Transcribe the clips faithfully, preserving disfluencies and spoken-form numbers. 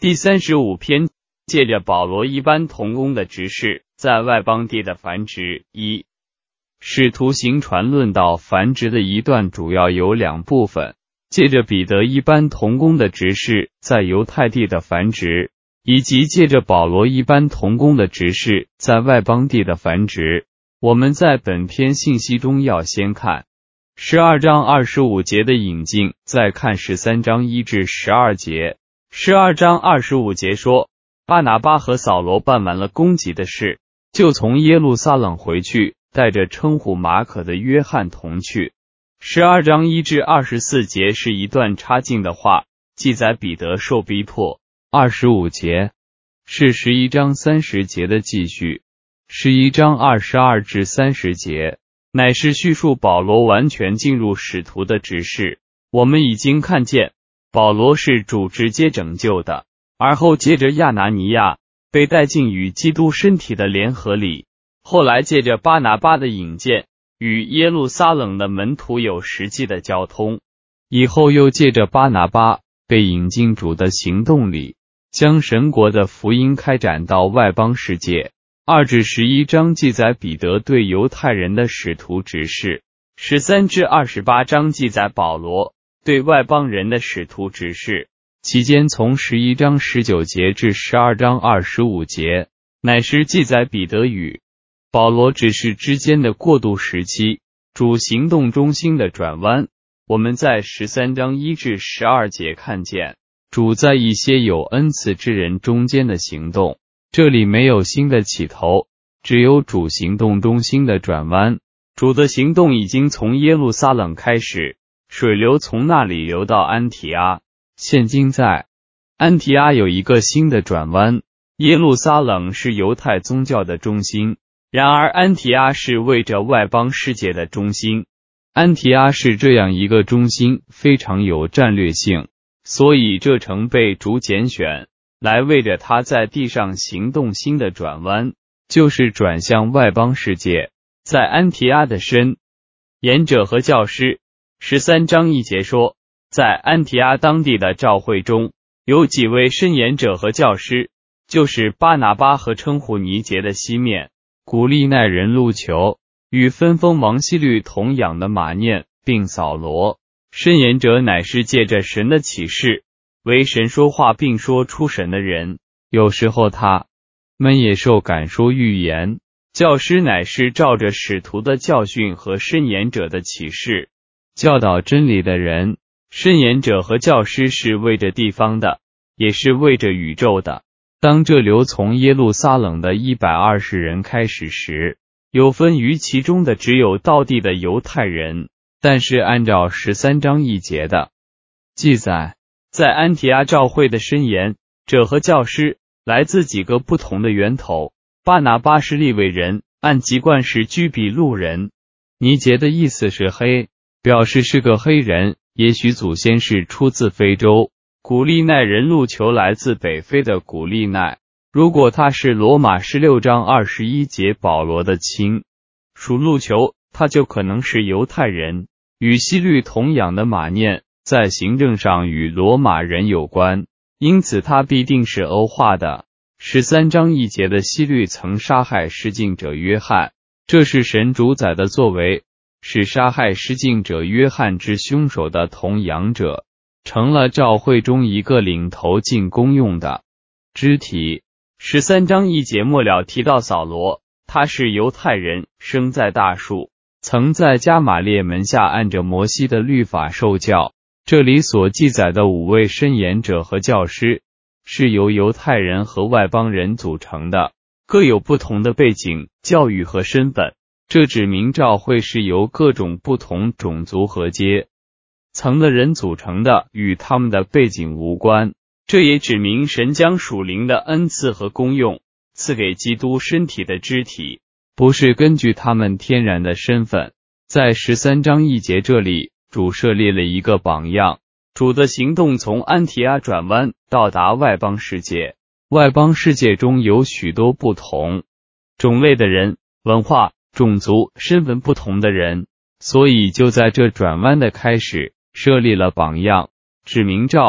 第三十五篇，借着保罗一般同工的执事，在外邦地的繁殖。一、使徒行传论到繁殖的一段主要有两部分，借着彼得一般同工的执事在犹太地的繁殖，以及借着保罗一般同工的执事在外邦地的繁殖。我们在本篇信息中要先看十二章二十五节的引进，再看十三章一至十二节。十二章二十五节说，巴拿巴和扫罗办完了供给的事，就从耶路撒冷回去，带着称呼马可的约翰同去。十二章一至二十四节是一段插进的话，记载彼得受逼迫。二十五节是十一章三十节的继续。十一章二十二至三十节乃是叙述保罗完全进入使徒的职事。我们已经看见保罗是主直接拯救的，而后借着亚拿尼亚被带进与基督身体的联合里，后来借着巴拿巴的引荐与耶路撒冷的门徒有实际的交通，以后又借着巴拿巴被引进主的行动里，将神国的福音开展到外邦世界。二至十一章记载彼得对犹太人的使徒指示，十三至二十八章记载保罗对外邦人的使徒指示，期间从十一章十九节至十二章二十五节，乃是记载彼得与保罗指示之间的过渡时期，主行动中心的转弯。我们在十三章一至十二节看见主在一些有恩赐之人中间的行动，这里没有新的起头，只有主行动中心的转弯。主的行动已经从耶路撒冷开始，水流从那里流到安提阿，现今在安提阿有一个新的转弯。耶路撒冷是犹太宗教的中心，然而安提阿是为着外邦世界的中心。安提阿是这样一个中心，非常有战略性，所以这城被主拣选来为着他在地上行动新的转弯，就是转向外邦世界。在安提阿的申言者和教师，十三章一节说，在安提阿当地的教会中有几位申言者和教师，就是巴拿巴和称呼尼结的西面、古利奈人路求，与分封王希律同养的马念，并扫罗。申言者乃是借着神的启示为神说话并说出神的人，有时候他们也受感说预言。教师乃是照着使徒的教训和申言者的启示教导真理的人。申言者和教师是为着地方的，也是为着宇宙的。当这流从耶路撒冷的一百二十人开始时，有分于其中的只有道地的犹太人，但是按照十三章一节的记载，在安提阿教会的申言者和教师来自几个不同的源头。巴拿巴是利未人，按籍贯是居比路人。尼结的意思是黑，表示是个黑人，也许祖先是出自非洲。古利奈人路求来自北非的古利奈，如果他是罗马十六章二十一节保罗的亲属路求，他就可能是犹太人。与希律同养的马念在行政上与罗马人有关，因此他必定是欧化的。十三章一节的希律曾杀害施浸者约翰，这是神主宰的作为，使杀害施浸者约翰之凶手的同养者成了教会中一个领头进公用的肢体。十三章一节末了提到扫罗，他是犹太人，生在大数，曾在加玛列门下按着摩西的律法受教。这里所记载的五位申言者和教师是由犹太人和外邦人组成的，各有不同的背景、教育和身份。这指明教会是由各种不同种族和阶层的人组成的，与他们的背景无关。这也指明神将属灵的恩赐和功用赐给基督身体的肢体，不是根据他们天然的身份。在十三章一节这里，主设立了一个榜样。主的行动从安提阿转弯到达外邦世界，外邦世界中有许多不同种类的人，文化、种族、身份不同的人，所以就在这转弯的开始设立了榜样，指明照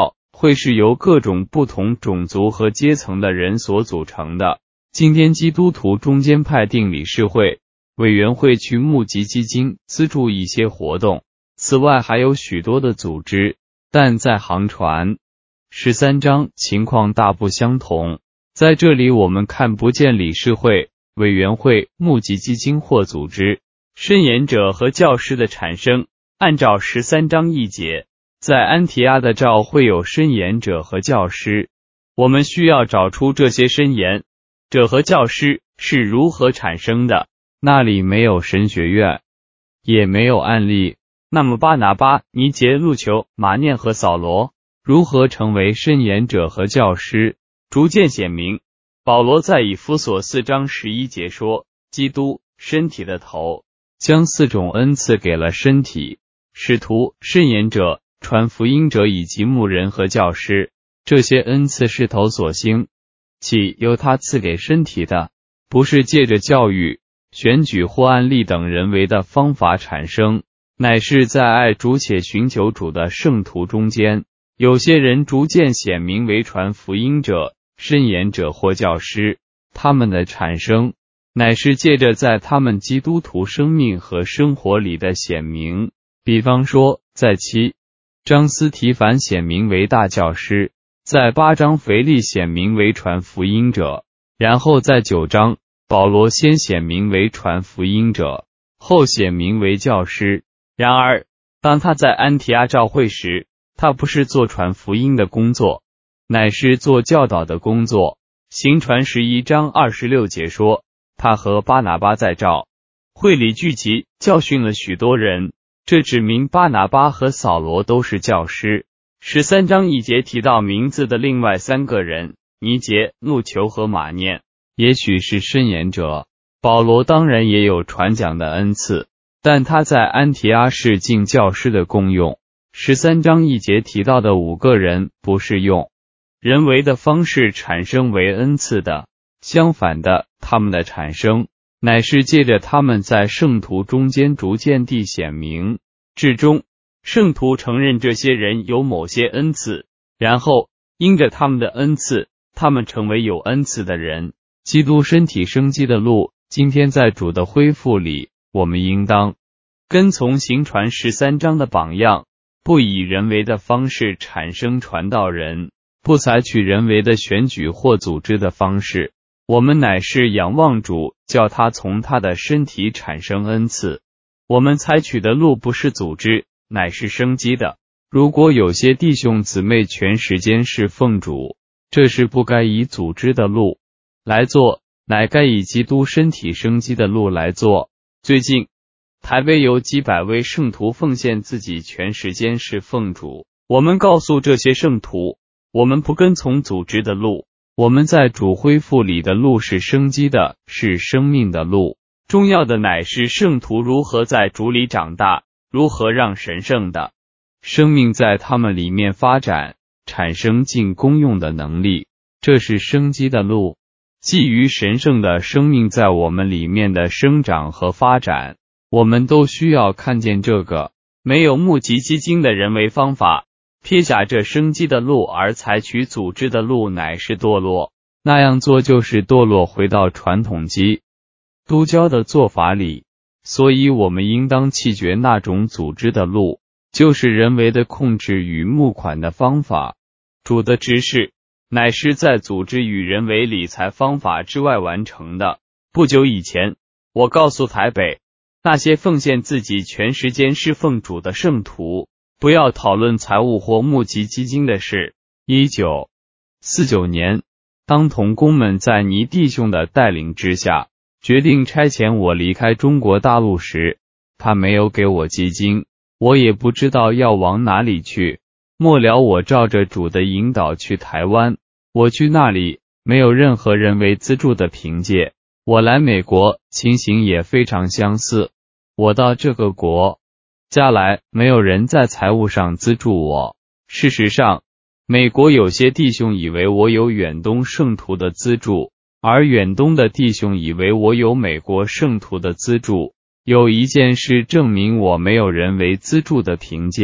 会是由各种不同种族和阶层的人所组成的。今天基督徒中间派定理事会委员会去募集基金资助一些活动，此外还有许多的组织，但在航船十三章情况大不相同。在这里我们看不见理事会、委员会、募集基金或组织、申言者和教师的产生。按照十三章一节，在安提阿的教会有申言者和教师，我们需要找出这些申言者和教师是如何产生的。那里没有神学院，也没有案例。那么巴拿巴、尼结、路求、马念和扫罗如何成为申言者和教师？逐渐显明，保罗在以弗所四章十一节说，基督身体的头，将四种恩赐给了身体：使徒、申言者、传福音者以及牧人和教师。这些恩赐是头所兴起，由他赐给身体的，不是借着教育、选举或案例等人为的方法产生，乃是在爱主且寻求主的圣徒中间，有些人逐渐显明为传福音者、申言者或教师。他们的产生乃是借着在他们基督徒生命和生活里的显明。比方说，在七章斯提凡显明为大教师，在八章腓力显明为传福音者，然后在九章保罗先显明为传福音者，后显明为教师。然而当他在安提阿教会时，他不是做传福音的工作，乃是做教导的工作。行传十一章二十六节说，他和巴拿巴在教会里聚集，教训了许多人。这指明巴拿巴和扫罗都是教师。十三章一节提到名字的另外三个人，尼结、路求和马念，也许是申言者。保罗当然也有传讲的恩赐，但他在安提阿是尽教师的功用。十三章一节提到的五个人不是用人为的方式产生为恩赐的，相反的，他们的产生乃是借着他们在圣徒中间逐渐地显明。至终，圣徒承认这些人有某些恩赐，然后因着他们的恩赐，他们成为有恩赐的人。基督身体生机的路，今天在主的恢复里，我们应当跟从行传十三章的榜样，不以人为的方式产生传道人，不采取人为的选举或组织的方式。我们乃是仰望主，叫他从他的身体产生恩赐。我们采取的路不是组织，乃是生机的。如果有些弟兄姊妹全时间侍奉主，这是不该以组织的路来做，乃该以基督身体生机的路来做。最近台北有几百位圣徒奉献自己全时间侍奉主，我们告诉这些圣徒，我们不跟从组织的路，我们在主恢复里的路是生机的，是生命的路。重要的乃是圣徒如何在主里长大，如何让神圣的生命在他们里面发展，产生尽功用的能力。这是生机的路，基于神圣的生命在我们里面的生长和发展。我们都需要看见这个。没有募集基金的人为方法，撇下这生机的路而采取组织的路，乃是堕落。那样做就是堕落回到传统基督教的做法里。所以我们应当弃绝那种组织的路，就是人为的控制与募款的方法。主的指示乃是在组织与人为理财方法之外完成的。不久以前，我告诉台北那些奉献自己全时间侍奉主的圣徒，不要讨论财务或募集基金的事。一九四九年，当同工们在倪弟兄的带领之下决定差遣我离开中国大陆时，他没有给我基金，我也不知道要往哪里去。末了我照着主的引导去台湾，我去那里没有任何人为资助的凭借。我来美国情形也非常相似，我到这个国家来，没有人在财务上资助我。事实上，美国有些弟兄以为我有远东圣徒的资助，而远东的弟兄以为我有美国圣徒的资助。有一件事证明我没有人为资助的凭借，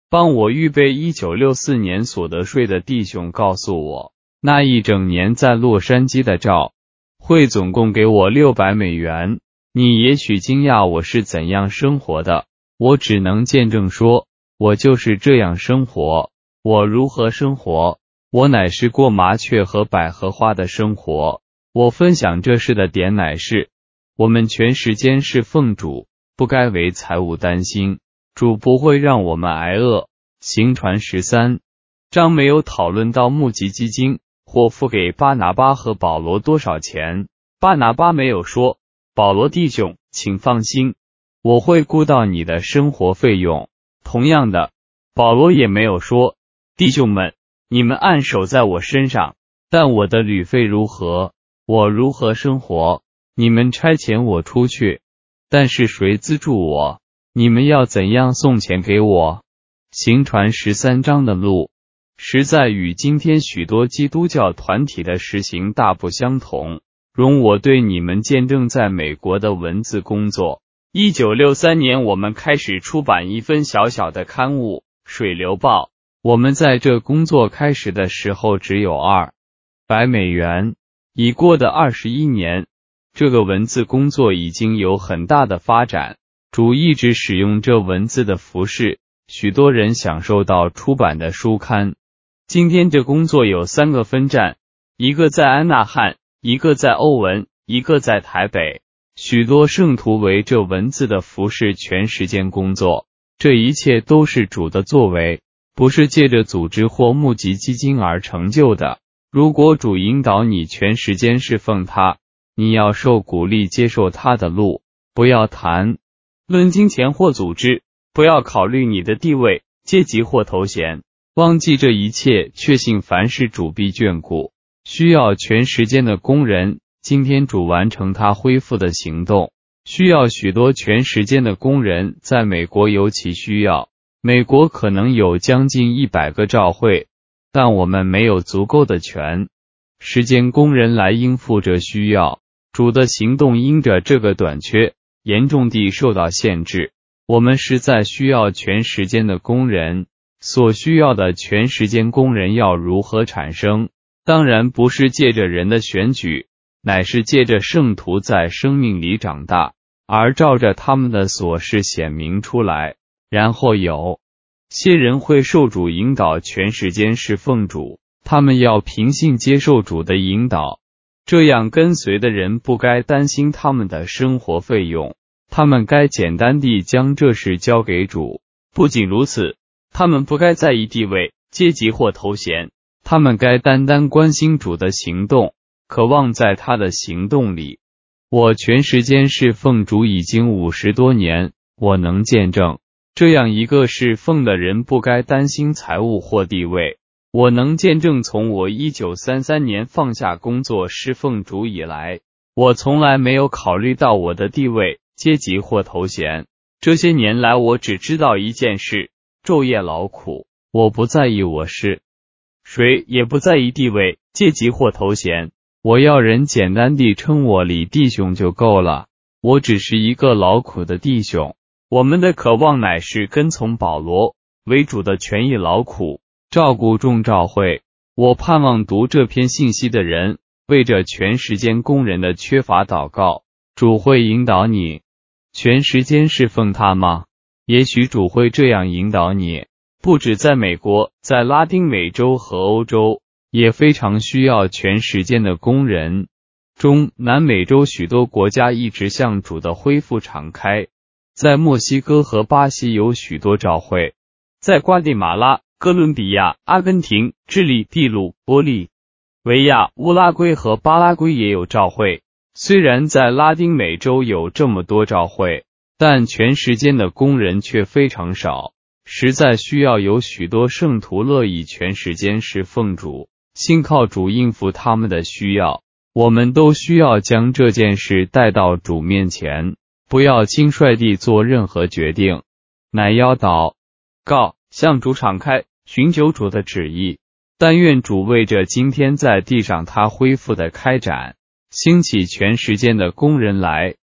帮我预备一九六四年所得税的弟兄告诉我，那一整年在洛杉矶的照会总共给我六百美元。你也许惊讶我是怎样生活的，我只能见证说，我就是这样生活。我如何生活？我乃是过麻雀和百合花的生活。我分享这事的点乃是，我们全时间是奉主，不该为财物担心，主不会让我们挨饿。行传十三章没有讨论到募集基金或付给巴拿巴和保罗多少钱。巴拿巴没有说，保罗弟兄，请放心，我会顾到你的生活费用。同样的，保罗也没有说，弟兄们，你们按手在我身上，但我的旅费如何？我如何生活？你们差遣我出去，但是谁资助我？你们要怎样送钱给我？行传十三章的路，实在与今天许多基督教团体的实行大不相同。容我对你们见证在美国的文字工作。一九六三年，我们开始出版一份小小的刊物《水流报》。我们在这工作开始的时候只有二百美元。已过的二十一年，这个文字工作已经有很大的发展。主一直使用这文字的服饰，许多人享受到出版的书刊。今天这工作有三个分站，一个在安纳汉，一个在欧文，一个在台北。许多圣徒为这文字的服饰全时间工作，这一切都是主的作为，不是借着组织或募集基金而成就的。如果主引导你全时间侍奉他，你要受鼓励接受他的路，不要谈论金钱或组织，不要考虑你的地位、阶级或头衔，忘记这一切，确信凡事主必眷顾。需要全时间的工人，今天主完成他恢复的行动，需要许多全时间的工人，在美国尤其需要。美国可能有将近一百个教会，但我们没有足够的全时间工人来应付这需要。主的行动因着这个短缺，严重地受到限制。我们实在需要全时间的工人。所需要的全时间工人要如何产生？当然不是借着人的选举，乃是借着圣徒在生命里长大，而照着他们的所事显明出来。然后有些人会受主引导全时间侍奉主，他们要凭信接受主的引导。这样跟随的人不该担心他们的生活费用，他们该简单地将这事交给主。不仅如此，他们不该在意地位、阶级或头衔，他们该单单关心主的行动，渴望在他的行动里。我全时间侍奉主已经五十多年，我能见证，这样一个侍奉的人不该担心财物或地位。我能见证从我一九三三年放下工作侍奉主以来，我从来没有考虑到我的地位、阶级或头衔。这些年来我只知道一件事，昼夜劳苦，我不在意我是谁，也不在意地位、阶级或头衔。我要人简单地称我李弟兄就够了，我只是一个劳苦的弟兄。我们的渴望乃是跟从保罗为主的权益劳苦，照顾众教会。我盼望读这篇信息的人为着全时间工人的缺乏祷告。主会引导你全时间侍奉他吗？也许主会这样引导你。不止在美国，在拉丁美洲和欧洲也非常需要全时间的工人。中南美洲许多国家一直向主的恢复敞开，在墨西哥和巴西有许多教会，在瓜地马拉、哥伦比亚、阿根廷、智利、秘鲁、玻利维亚、乌拉圭和巴拉圭也有教会。虽然在拉丁美洲有这么多教会，但全时间的工人却非常少，实在需要有许多圣徒乐意全时间侍奉主，信靠主应付他们的需要。我们都需要将这件事带到主面前，不要轻率地做任何决定，乃要祷告，向主敞开，寻求主的旨意。但愿主为着今天在地上他恢复的开展，兴起全时间的工人来，